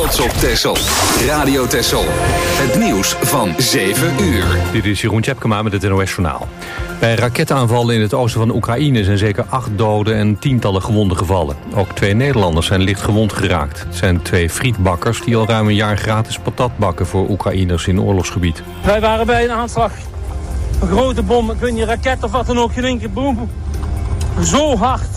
trots op Texel. Radio Texel. Het nieuws van 7 uur. Dit is Jeroen Tjepkema met het NOS Journaal. Bij raketaanvallen in het oosten van Oekraïne zijn zeker 8 doden en tientallen gewonden gevallen. Ook 2 Nederlanders zijn licht gewond geraakt. Het zijn 2 frietbakkers die al ruim een jaar gratis patat bakken voor Oekraïners in oorlogsgebied. Wij waren bij een aanslag. Een grote bom, ik weet niet, raket of wat dan ook. In één keer boem. Zo hard.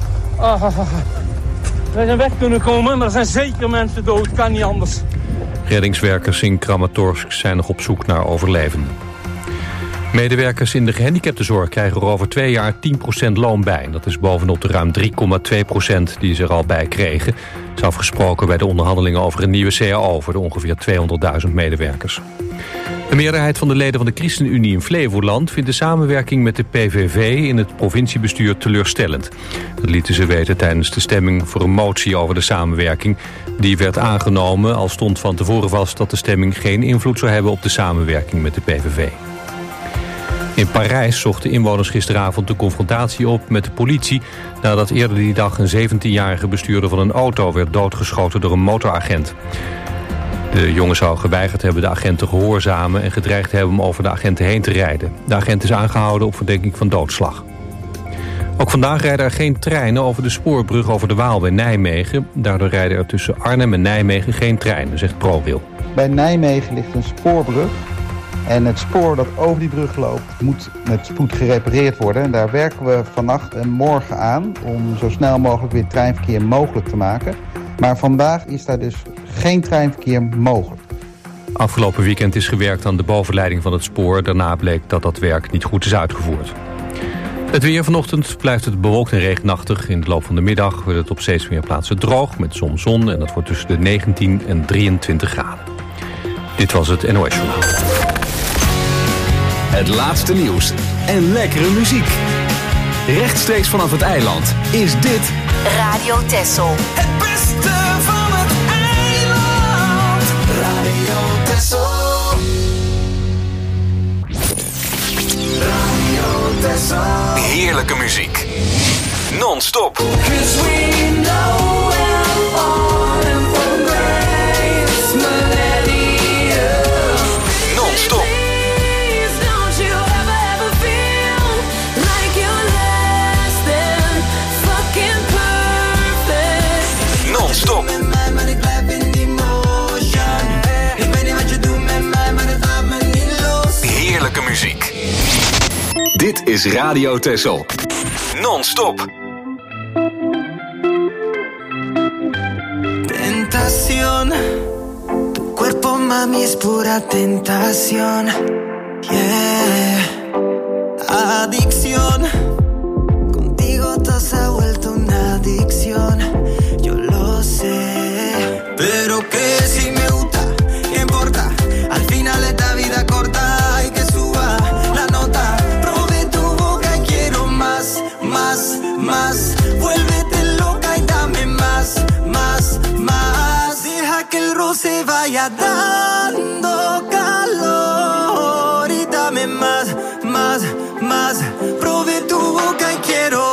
Wij zijn weg kunnen komen, maar er zijn zeker mensen dood. Kan niet anders. Reddingswerkers in Kramatorsk zijn nog op zoek naar overlevenden. Medewerkers in de gehandicaptenzorg krijgen er over 2 jaar 10% loon bij. Dat is bovenop de ruim 3,2% die ze er al bij kregen. Het is afgesproken bij de onderhandelingen over een nieuwe CAO voor de ongeveer 200.000 medewerkers. De meerderheid van de leden van de ChristenUnie in Flevoland vindt de samenwerking met de PVV in het provinciebestuur teleurstellend. Dat lieten ze weten tijdens de stemming voor een motie over de samenwerking. Die werd aangenomen, al stond van tevoren vast dat de stemming geen invloed zou hebben op de samenwerking met de PVV. In Parijs zochten inwoners gisteravond de confrontatie op met de politie nadat eerder die dag een 17-jarige bestuurder van een auto werd doodgeschoten door een motoragent. De jongen zou geweigerd hebben de agent te gehoorzamen en gedreigd hebben om over de agenten heen te rijden. De agent is aangehouden op verdenking van doodslag. Ook vandaag rijden er geen treinen over de spoorbrug over de Waal bij Nijmegen. Daardoor rijden er tussen Arnhem en Nijmegen geen treinen, zegt ProRail. Bij Nijmegen ligt een spoorbrug. En het spoor dat over die brug loopt moet met spoed gerepareerd worden. En daar werken we vannacht en morgen aan om zo snel mogelijk weer treinverkeer mogelijk te maken. Maar vandaag is daar dus geen treinverkeer mogelijk. Afgelopen weekend is gewerkt aan de bovenleiding van het spoor. Daarna bleek dat dat werk niet goed is uitgevoerd. Het weer vanochtend blijft het bewolkt en regenachtig. In de loop van de middag wordt het op steeds meer plaatsen droog met soms zon. En dat wordt tussen de 19 en 23 graden. Dit was het NOS Journaal. Het laatste nieuws en lekkere muziek. Rechtstreeks vanaf het eiland is dit Radio Texel. Het beste van het eiland. Radio Texel. Radio Texel. heerlijke muziek. Non-stop. 'Cause we know we're falling from grace, millennium. Non-stop. Non-stop. Heerlijke muziek. Dit is Radio Texel. Non-stop. Tentación. Tu cuerpo, mami, es pura tentación. Yeah. Adicción. Contigo todo se ha vuelto una adicción. Pero que si me gusta, ¿qué importa? Al final esta vida corta y que suba la nota. Probé tu boca y quiero más, más, más. Vuélvete loca y dame más, más, más. Deja que el roce vaya dando calor y dame más, más, más. Probé tu boca y quiero.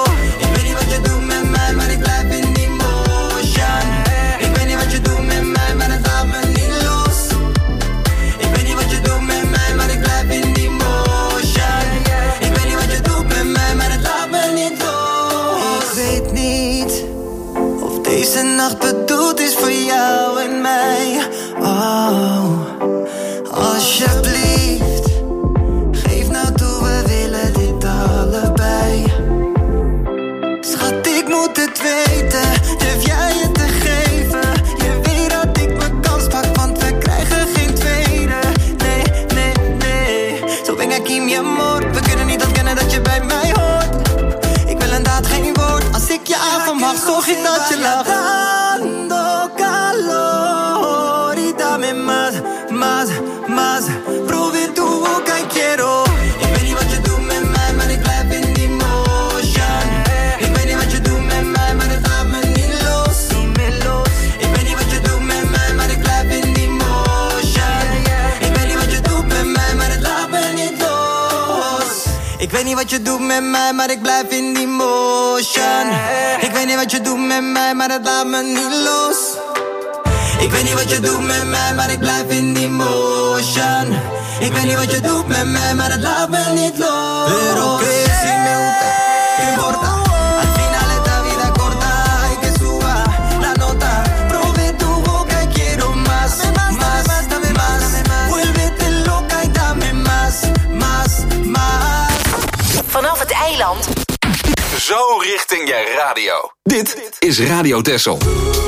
Deze nacht bedoeld is voor jou en mij. Oh, alsjeblieft. Geef nou toe, we willen dit allebei. Schat, ik moet het weten. Durf jij het te geven? Je weet dat ik mijn kans pak, want we krijgen geen tweede. Nee, nee, nee. Zo ben ik hier, mi amor. We kunnen niet ontkennen dat je bij mij hoort. Ik wil inderdaad geen woord. Als ik je avond mag, zorg ik dat je lacht. Dando calor y dame más, más, más. Probé tu boca y quiero. Ik weet niet wat je doet met mij, maar ik blijf in die motion. Ik weet niet wat je doet met mij, maar het laat me niet los. Ik weet niet wat je doet met mij, maar ik blijf in die motion. Ik weet niet wat je doet met mij, maar het laat me niet los. Ik weet niet wat je doet met mij, maar ik blijf in die motion. Ik weet niet wat je doet met mij, maar het laat me niet los. Ik weet niet wat je doet met mij, maar ik blijf in die motion. Ik weet niet wat je doet met mij, maar het laat me niet los. Pero que si me gusta, ¿qué importa? Al final esta vida corta, hay que suba la nota. Probé tu boca y quiero más, más, dame más. Vuélvete loca y dame más, más, más. Vanaf het eiland. Zo richting je radio. Dit is Radio Texel.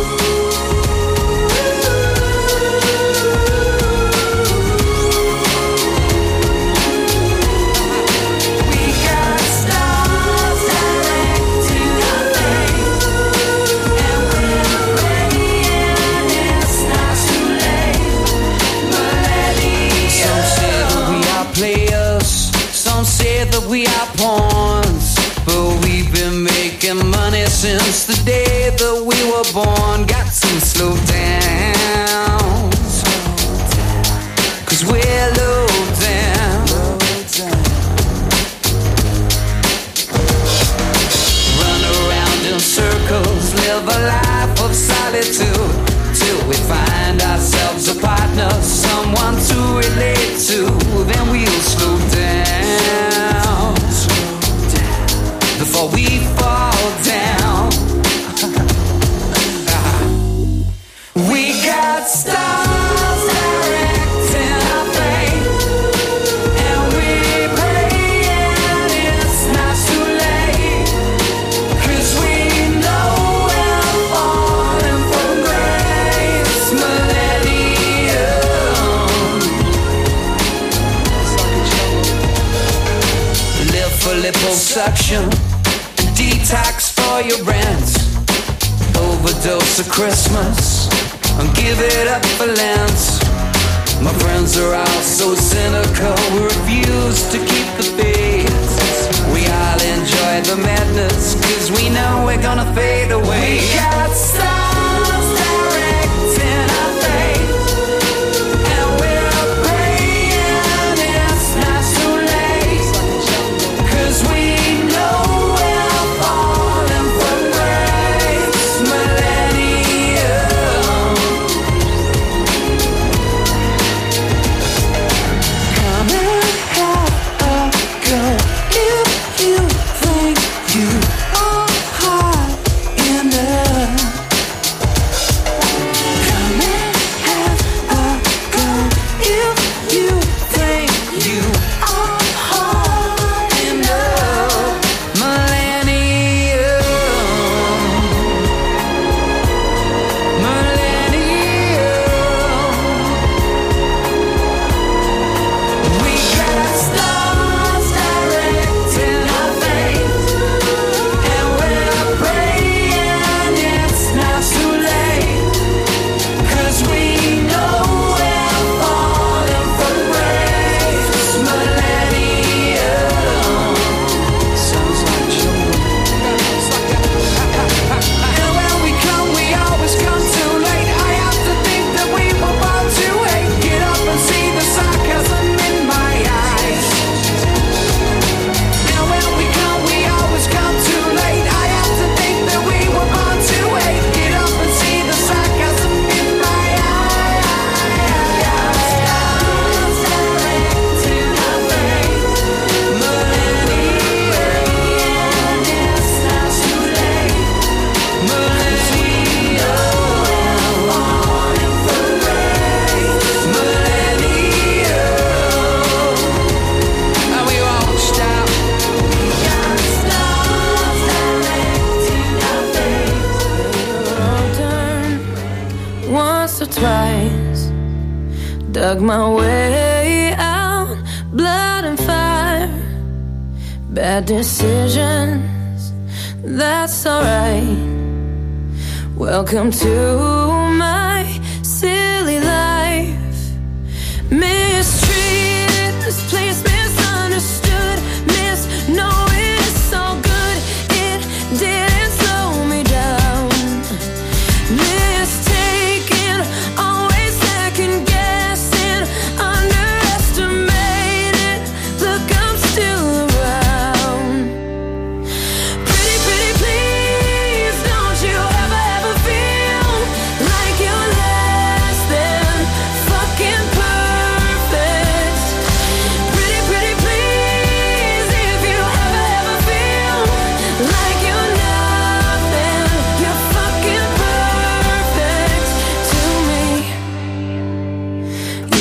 That we are pawns, but we've been making money since the day that we were born. Got to slow down, 'cause we're low down. Run around in circles, live a life of solitude, till we find ourselves a partner, someone to relate to. Then we'll slow down before we fall down. We got stars directing our fate, and we praying it's not too late, 'cause we know we're falling from grace. Millennium. Live for liposuction, detox for your rent, overdose of Christmas, and give it up for Lent. My friends are all so cynical, we refuse to keep the faith. We all enjoy the madness, 'cause we know we're gonna fade away. We got stars directing our fate, and we're praying it's not too late, 'cause we know we're falling from grace. Millennium. Come and have a go if you think you are hot enough. Come and have a go if you think you are hot enough. Millennium. We got stars directing our fate, and we're praying it's not too late, 'cause we know we're falling from grace. Millennium. Sounds like jungle. And when we come, we always come too late. I have to think that we were born to hate. Get up and see the sarcasm in my eyes. And when we come, we always come too late. I have to think that we were born to hate. Get up and see the sarcasm in my eyes. Stars directing our fate. Millennium. It's not too late. Millennium. Falling from grace. Millennium. And we won't stop. We got stars directing our fate. Turn once or twice, dug my way out, blood and fire, bad decisions, that's alright. Welcome to my silly life. Mistreated, misplaced, misunderstood, misknowing it's all good. It didn't slow me down. Mistaken, always second guessing, underestimated. Look, I'm still around. Pretty, pretty, please, don't you ever, ever feel like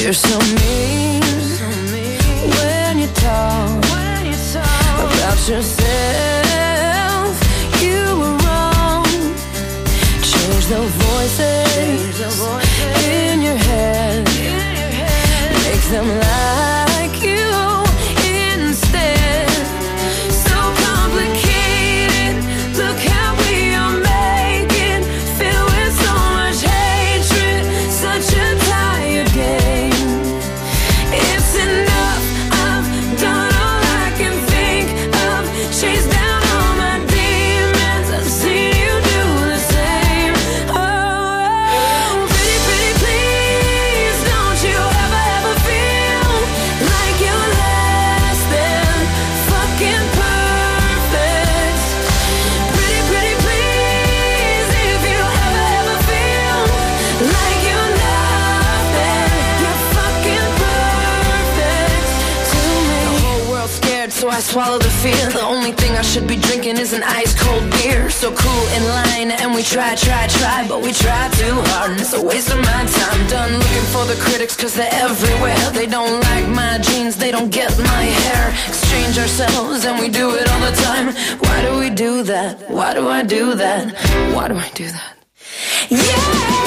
You're so mean when you talk about yourself. You were wrong. Change the voices in your head. Make them like you instead. So complicated. Look how we are making. Filled with so much hatred. Such a tired game. It's enough. I've done all I can think of. Chased down all my demons. I've seen you do the same. Oh, pretty, pretty, please, don't you ever feel like you're less than fucking perfect. Pretty, pretty, please, if you ever feel like you're nothing, you're fucking perfect to me. The whole world's scared, so I swallow the fear. The only thing I should be drinking is an ice cold beer. So cool in line, and we try, but we try too hard, and it's a waste of my time. Done looking for the critics, cause they're everywhere. They don't like my jeans, they don't get my hair. Exchange ourselves, and we do it all the time. Why do we do that? Why do I do that? Why do I do that? Yeah!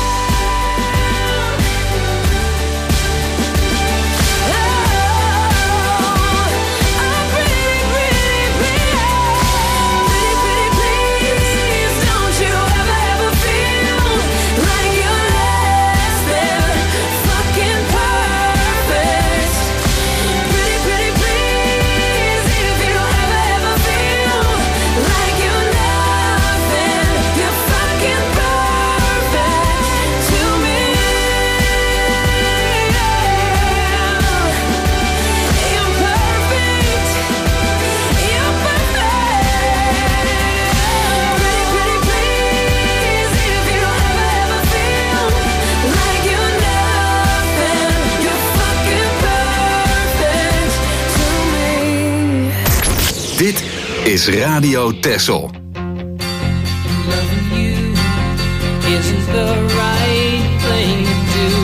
Dit is Radio Texel. Loving you isn't the right thing to do.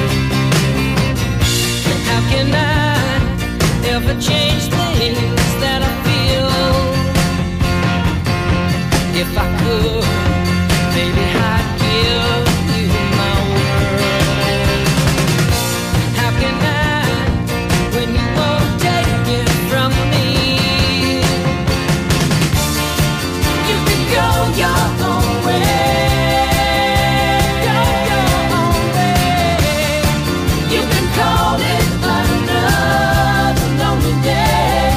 And how can I ever change things that I feel? If I could, maybe I'd give you my world. How can I, when you won't take it from me? Go your own way. Go your own way. You can call it another lonely day.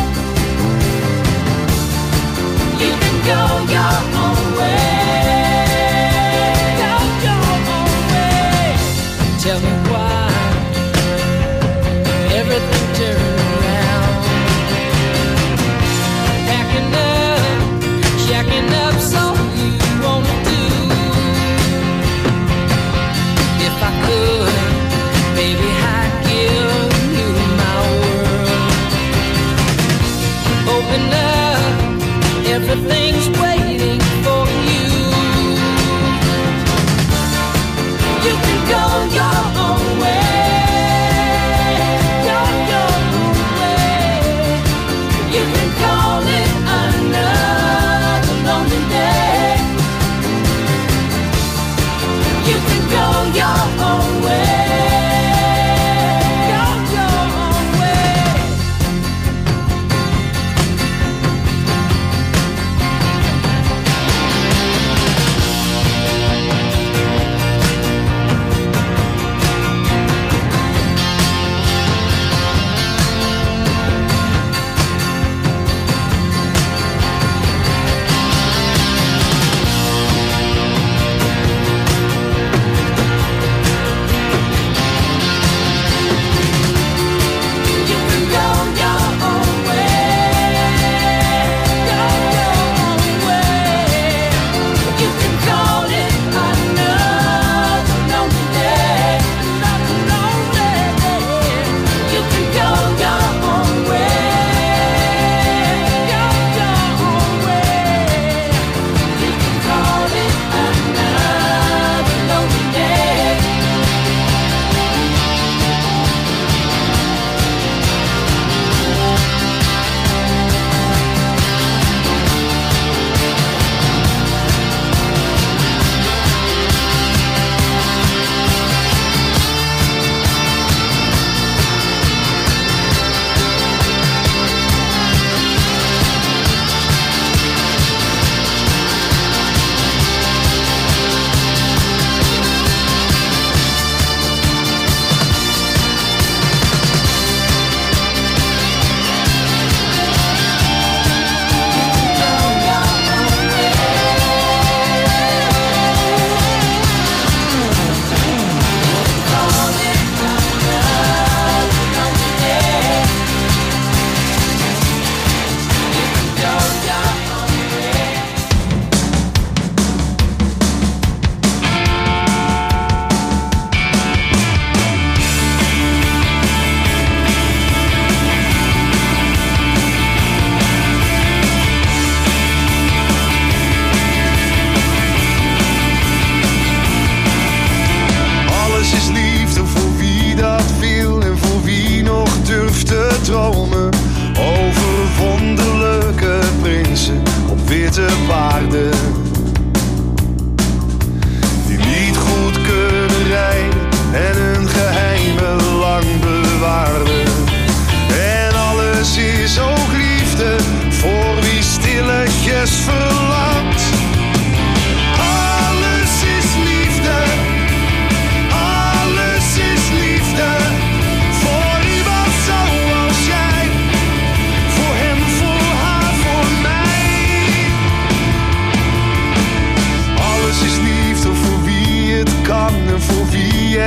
You can go your own way. Go your own way. Tell me why everything turned around. Packing up, checking up. So you wanna do? If I could, baby, I'd give you my world. Open up, everything's waiting for you. You can go your own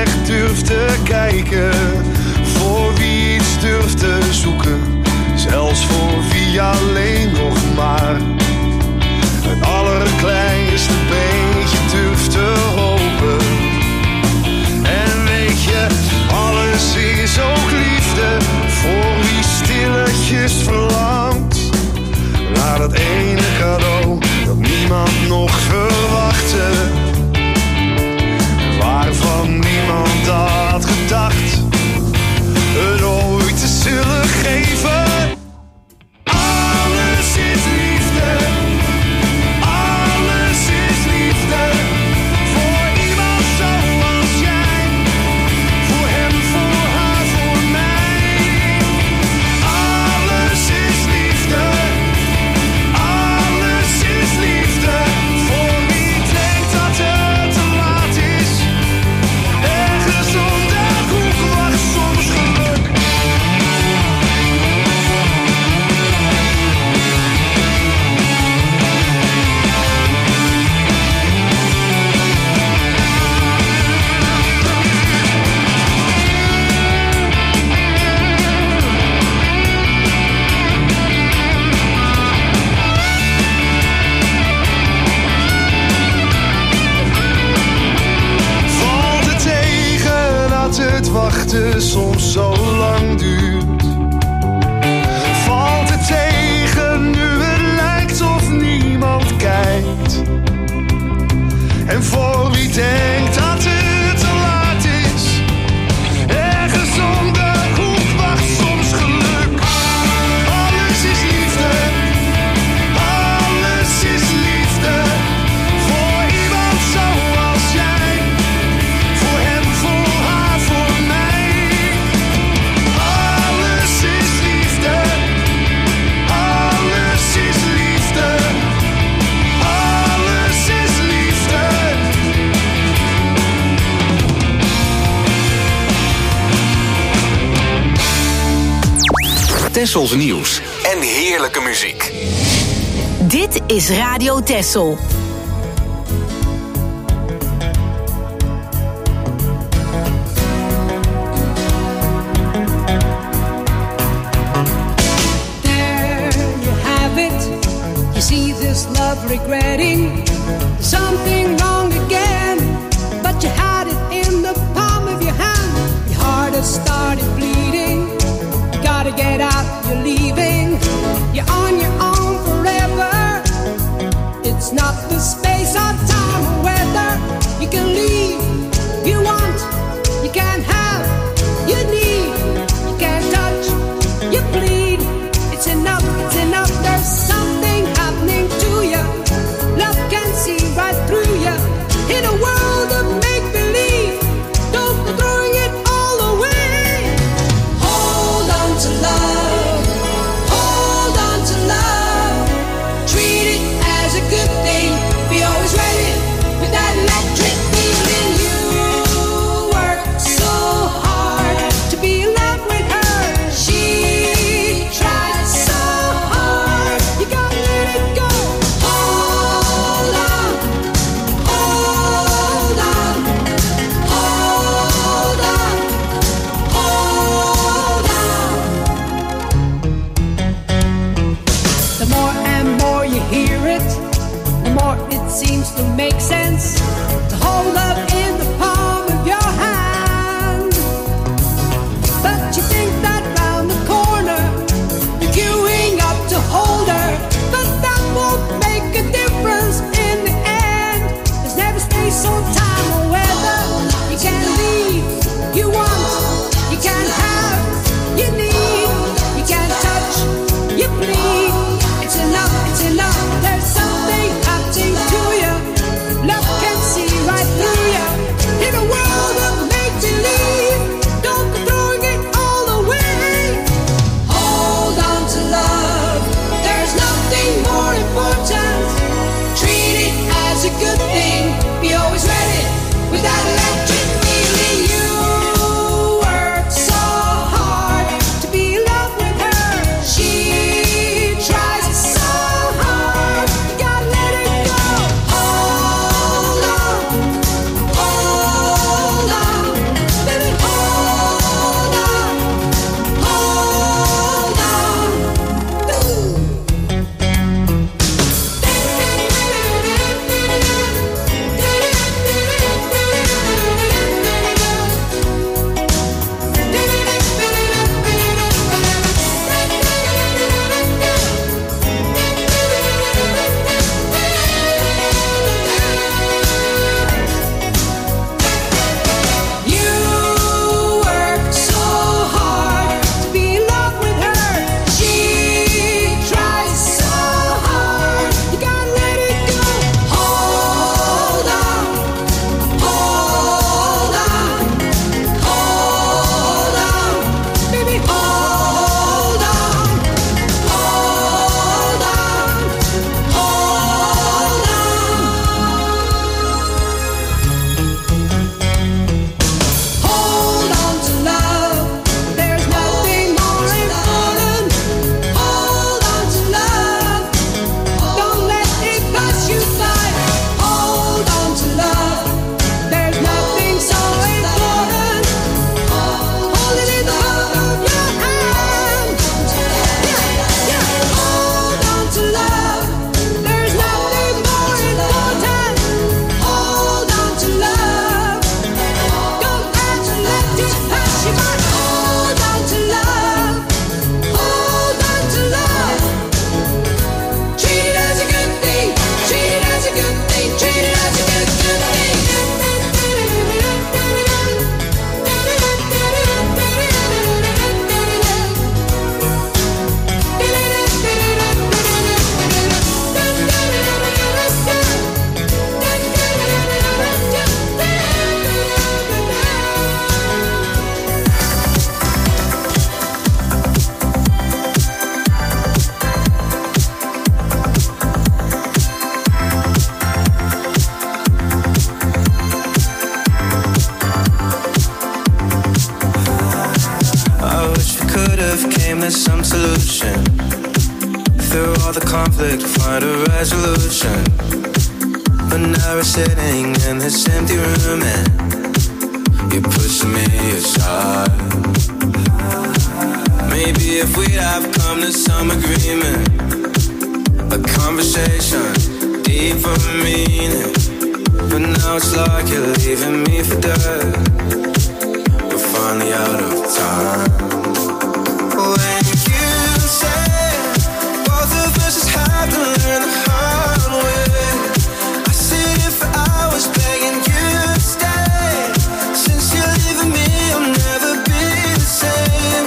echt durft te kijken. Voor wie iets durft te zoeken. Zelfs voor wie alleen nog maar het allerkleinste beetje durft te hopen. En weet je, alles is ook liefde voor wie stilletjes verlangt naar dat ene cadeau dat niemand nog verwachtte, waarvan niemand had gedacht het ooit te zullen geven. Alles is liefde, alles is liefde, voor iemand zoals jij, voor hem, voor haar, voor mij. Alles is liefde, alles is liefde, voor wie denkt dat het te laat is. Ergens om de hoek wacht soms geluk. Valt het tegen dat het wachten soms zo lang duurt? Valt het tegen nu het lijkt of niemand kijkt? En voor wie denkt dat het te laat is, ergens om de hoek wacht soms geluk. Alles is liefde, alles is liefde, voor iemand zoals jij, voor hem, voor haar, voor mij. Alles is liefde, alles is liefde, alles is liefde. Tessels nieuws en heerlijke muziek. Dit is Radio Tessel. There you have it. You see this love regretting something wrong again, but you had it in the palm of your hand. Your heart has started bleeding. You gotta get out, you're leaving. You're on your own forever. It's not the space or time or weather. You can leave, you want, you can't have, you need, you can't touch, you bleed. It's enough, there's something happening to you. Love can see right have came, there's some solution. Through all the conflict, find a resolution. But now we're sitting in this empty room and you're pushing me aside. Maybe if we'd have come to some agreement, a conversation, deeper meaning. But now it's like you're leaving me for dead. We're finally out of time. When you say both of us just have to learn the hard way, I sit here for hours begging you to stay. Since you're leaving me, I'll never be the same.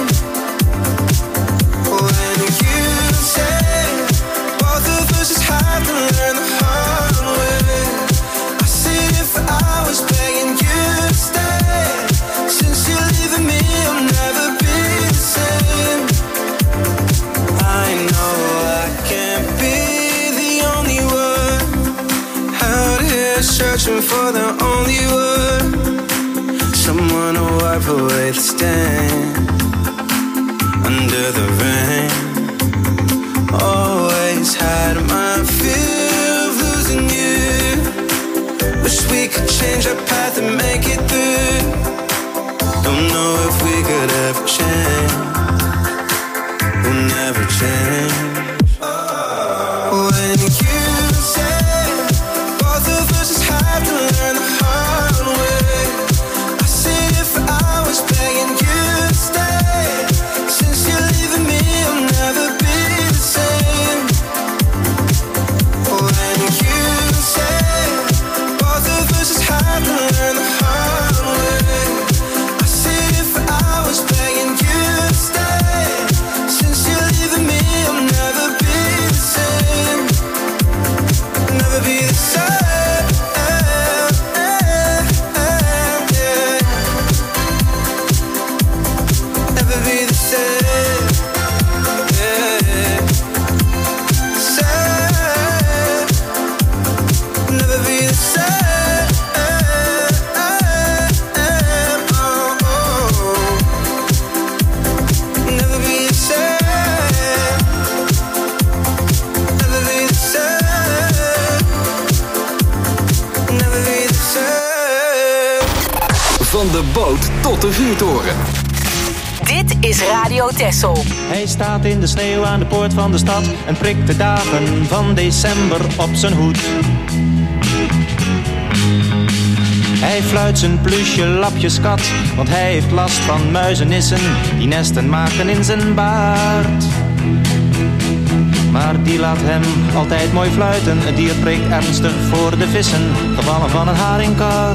When you say both of us just have to learn the hard way, I sit here for hours begging you to stay. Since you're leaving me, I'll never be the same. I know I can't be the only one out here searching for the only word. Someone to wipe away the stain under the rain. Always had my fear of losing you. Wish we could change our path and make it through. Don't know if we could ever change. We'll never change. When you say both of us just have to learn the hard way, I sit here for hours begging you to stay. Since you're leaving me, I'll never be the same. When you say both of us just have to learn the hard way, I sit here for hours begging you to stay. Since you're leaving me, I'll never be the same. Never be the same. Never be the same. Same. Never be the same. Oh. Never be the same. Never be the same. Never be the same. Van de boot tot de vuurtoren. Dit is Radio Texel. Hij staat in de sneeuw aan de poort van de stad en prikt de dagen van december op zijn hoed. Hij fluit zijn plusje lapjeskat, want hij heeft last van muizenissen die nesten maken in zijn baard. Maar die laat hem altijd mooi fluiten, het dier prikt ernstig voor de vissen, gevallen van een haringkar.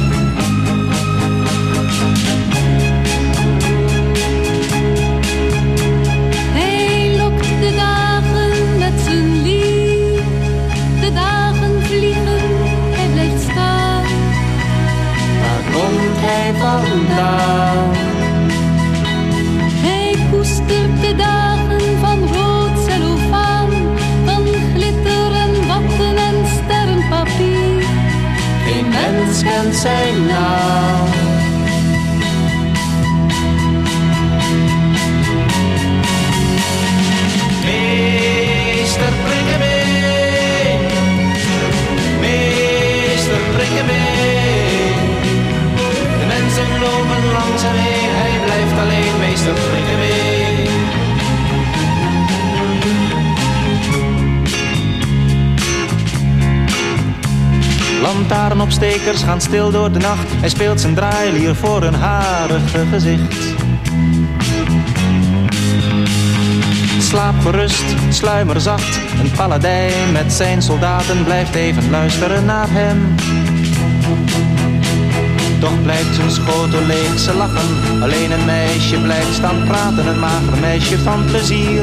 Hij lokt de dagen met zijn lief. De dagen vliegen, hij blijft staan. Waar komt hij vandaan? Hij koestert de dagen van rood cellofaan, van glitter en watten en sterrenpapier. Geen mens kent zijn naam. Meester, breng hem mee. Meester, breng hem mee. De mensen lopen langs hem heen, hij blijft alleen. Meester, breng hem mee. Lantaarnopstekers gaan stil door de nacht. Hij speelt zijn draailier voor een harige gezicht. Slaap gerust, sluimer zacht. Een paladijn met zijn soldaten blijft even luisteren naar hem. Toch blijft zijn schotel leeg, ze lachen. Alleen een meisje blijft staan praten, een mager meisje van plezier.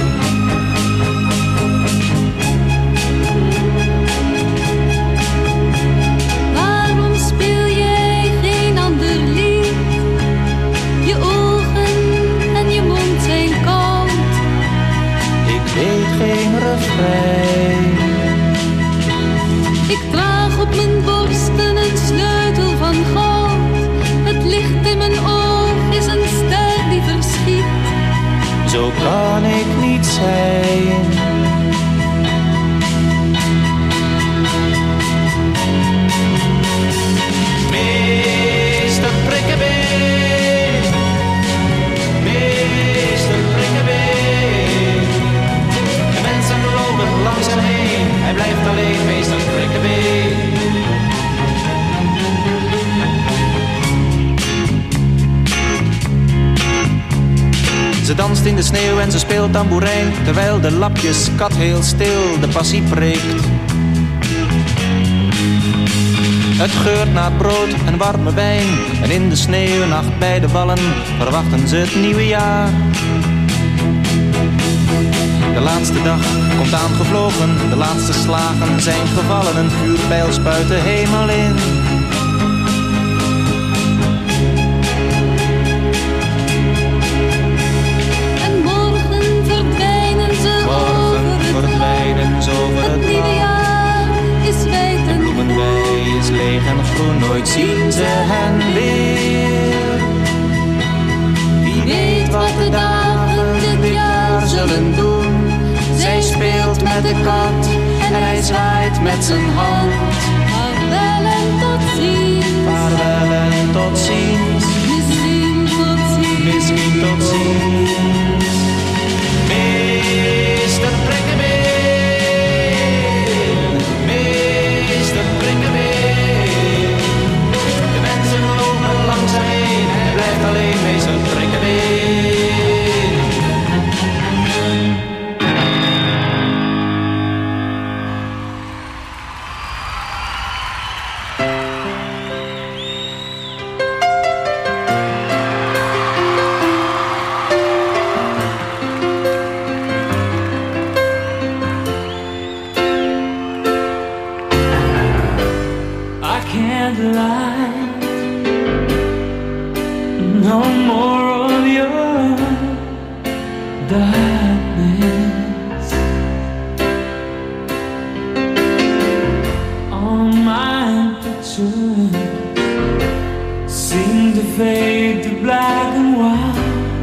Waarom speel jij geen ander lied? Je ogen en je mond zijn koud. Ik weet geen refrein. Ik draag op mijn borsten een sleutel van goud. Het licht in mijn oog is een ster die verschiet. Ze danst in de sneeuw en ze speelt tamboerijn, terwijl de lapjeskat heel stil de passie preekt. Het geurt naar brood en warme wijn, en in de sneeuwnacht bij de wallen verwachten ze het nieuwe jaar. De laatste dag komt aangevlogen, de laatste slagen zijn gevallen, een vuurpijl spuit de hemel in. En morgen verdwijnen ze over het nieuwe jaar is wijd en bloemenwei is leeg en groen, nooit zien ze hen weer. Wie weet wat de dagen dit jaar zullen doen. Zij speelt met de kat en hij zwaait met zijn hand. Vaarwel en tot ziens. Vaarwel en tot ziens. Misschien tot ziens. Misschien tot ziens. Meester Prikkebeen. Meester Prikkebeen. De mensen lopen langzaam heen. Hij blijft alleen meester Prikkebeen. No more of your darkness. All my pictures seem to fade to black and white.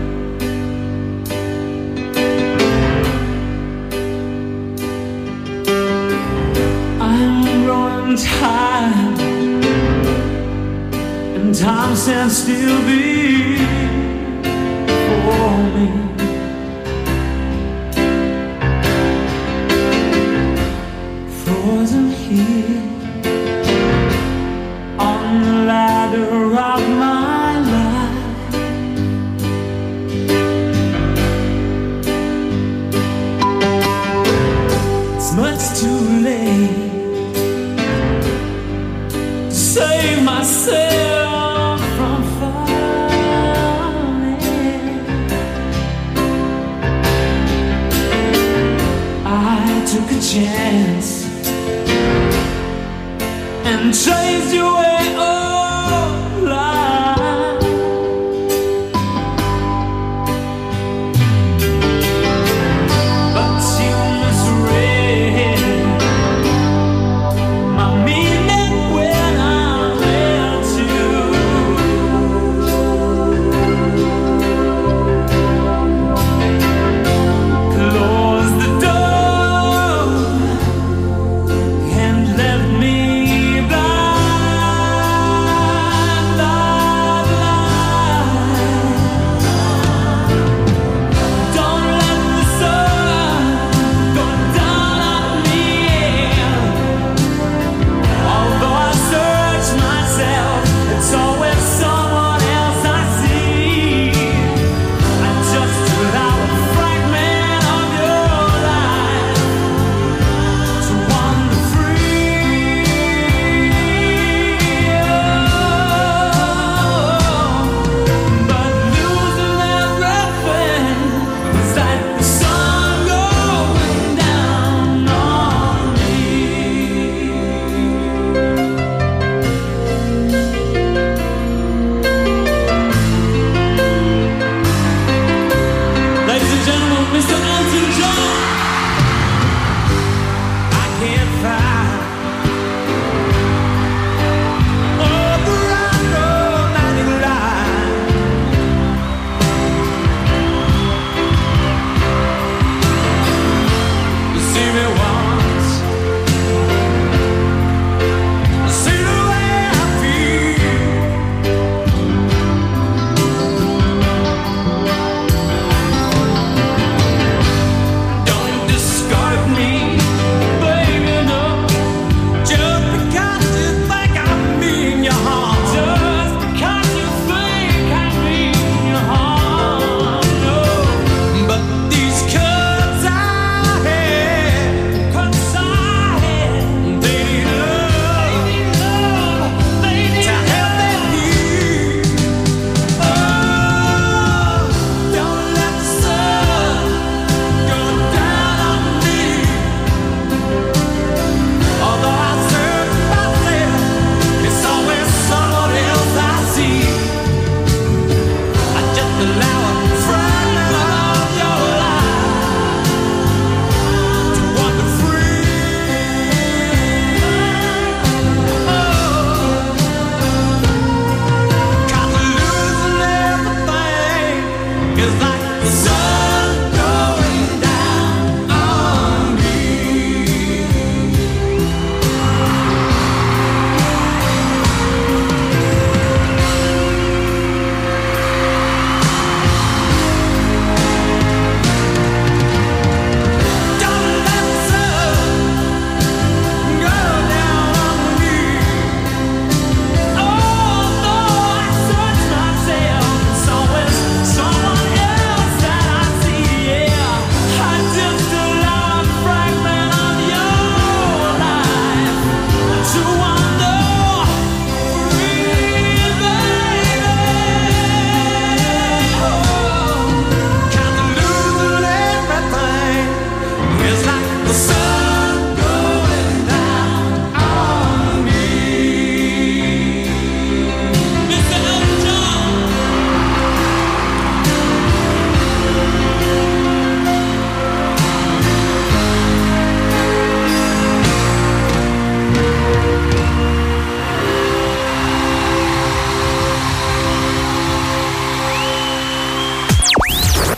I'm growing tired, and time stands still before me. Frozen here on the ladder of my life. It's much too late to save myself from falling.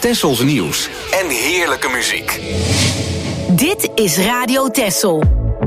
Tessels nieuws en heerlijke muziek. Dit is Radio Tessel.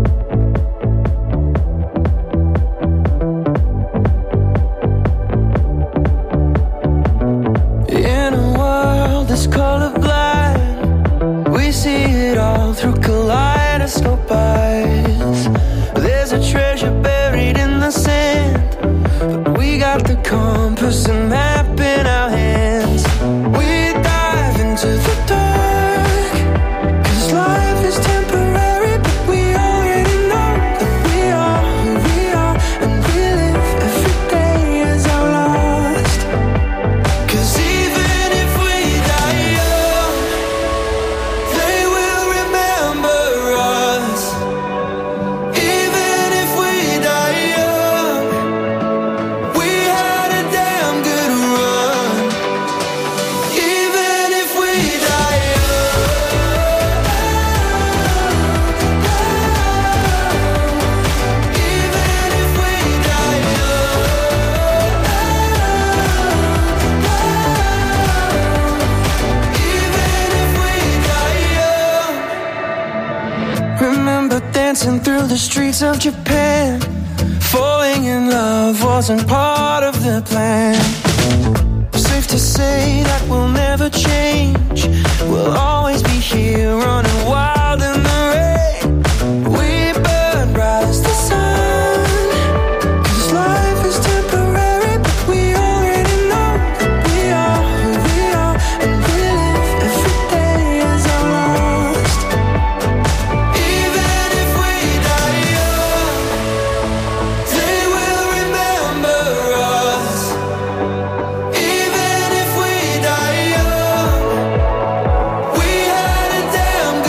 In a world that's colorblind, we see it all through kaleidoscope eyes. There's a treasure buried in the sand, but we got the compass and map in our hands. We dive into the dark, 'cause life is temporary, but we already know that we are who we are, and we live every day as our last. 'Cause even if we die young, they will remember us. Even if we die young, we had a damn good run. Even if we die young, even if we die young, remember dancing through the streets of Japan. Falling in love wasn't part of the plan. Safe to say that we'll never change. We'll always be here running wild in the rain. We burn bright as the sun, 'cause life is temporary, but we already know that we are who we are, and we live every day as our last. Even if we die young, they will remember us. Even if we die young, we had a damn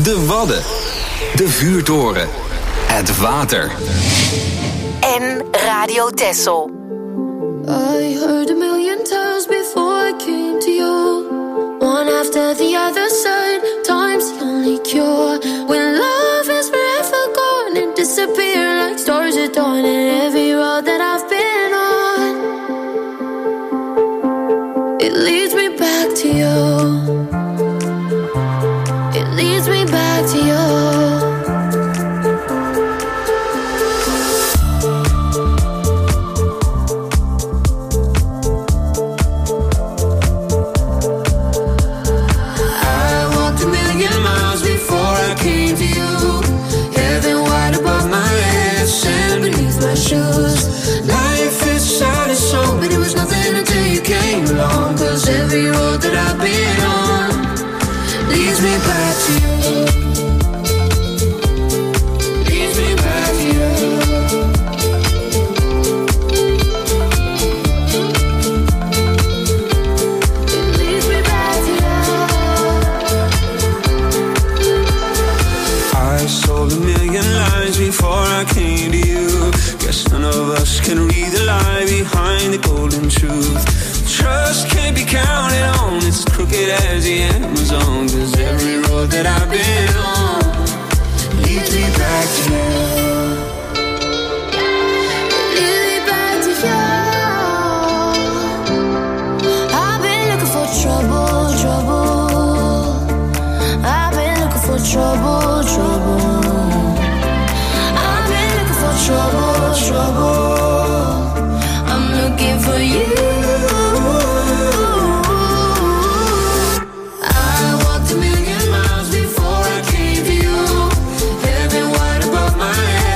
De Wadden. De vuurtoren. Het water. En Radio Texel. I heard a million times before I came to you. One after the other said, time's the only cure. When love is forever gone and disappear like stars at dawn. And every road that I've been on, it leads me back to you. It leads me back to you. Life is sad as so, but it was nothing until you came along. 'Cause every road that I've been on leads me back to you. Leads me back to you. It leads me back to you. I sold a million lies before I came to you. Guess none of us can read the lie behind the golden truth. Trust can't be counted on, it's as crooked as the Amazon. 'Cause every road that I've been on leads me back to you. Lead me back to you. I've been looking for trouble, trouble. I've been looking for trouble, trouble. I've been looking for trouble, trouble. I'm looking for you. I walked a million miles before I came to you. Heaven wide above my head.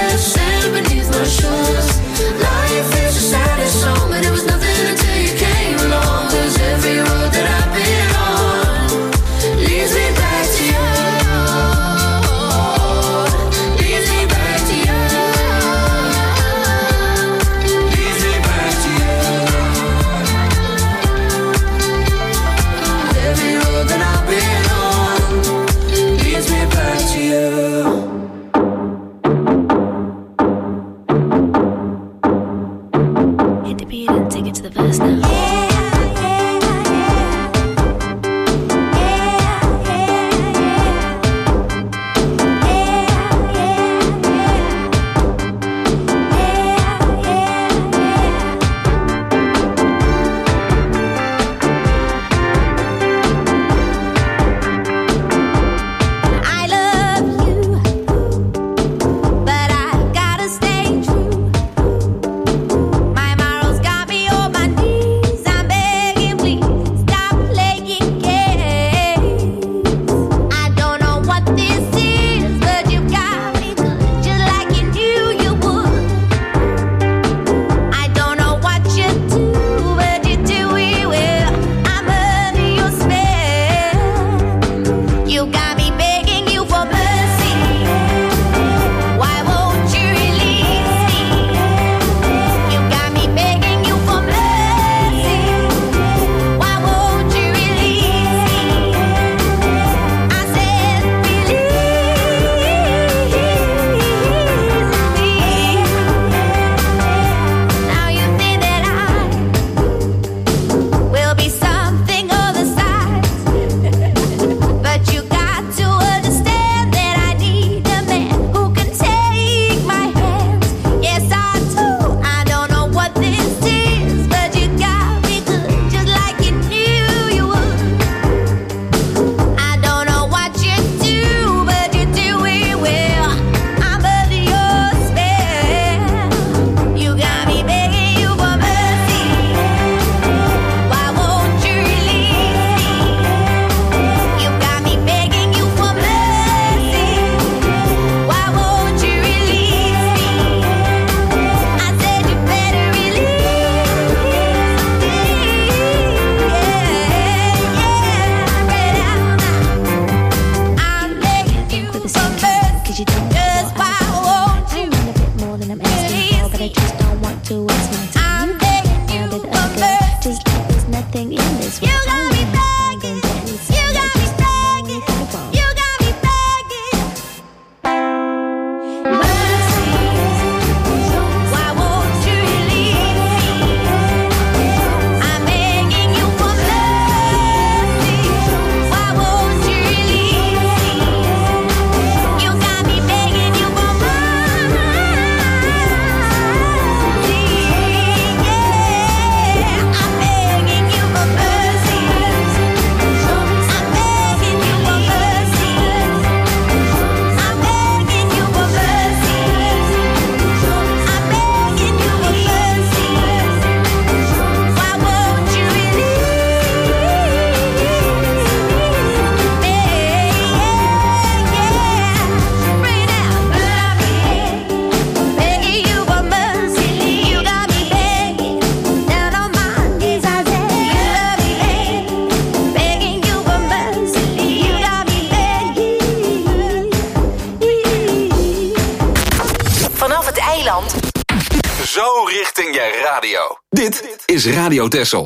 radio. Dit is Radio Texel.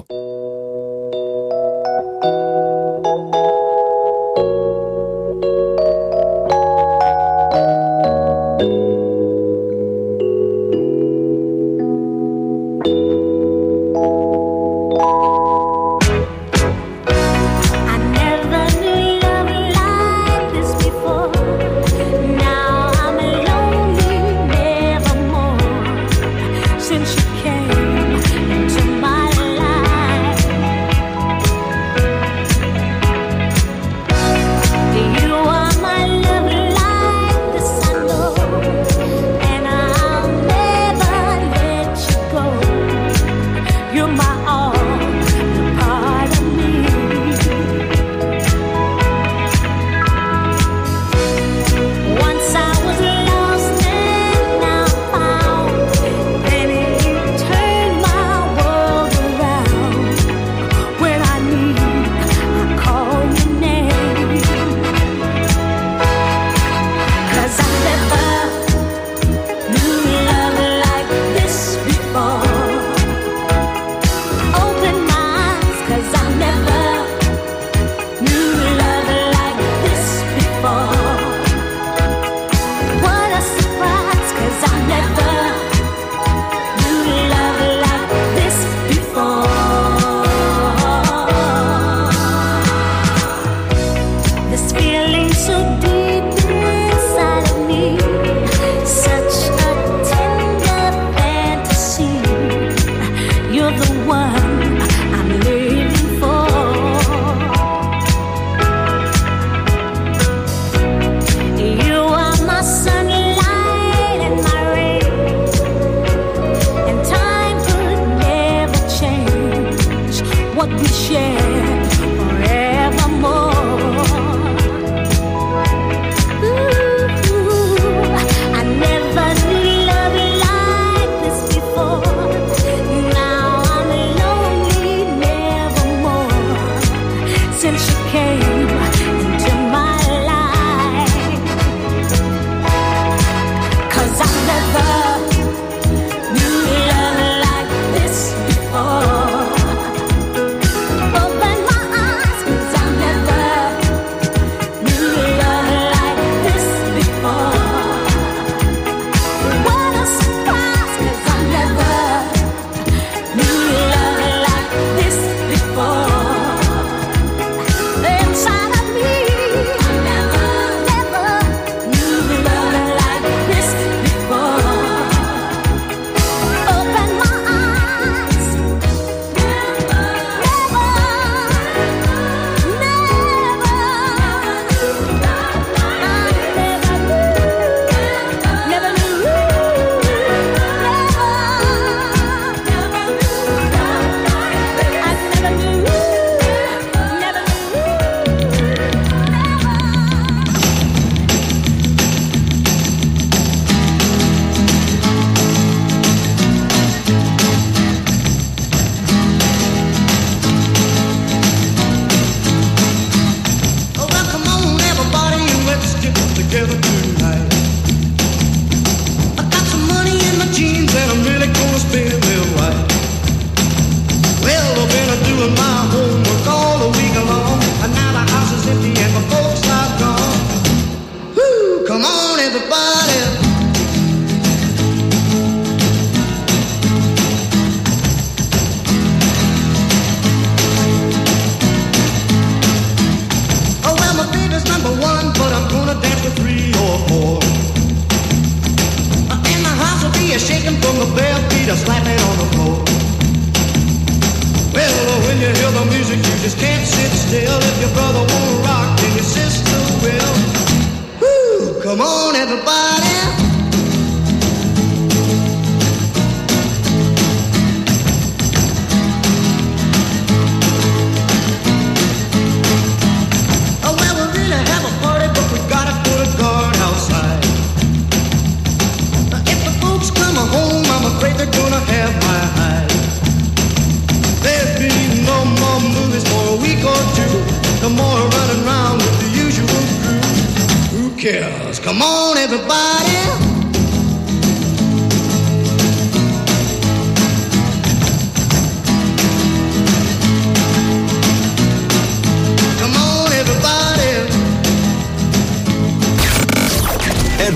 Come on, everybody.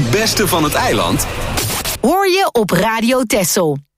beste van het eiland? Hoor je op Radio Texel.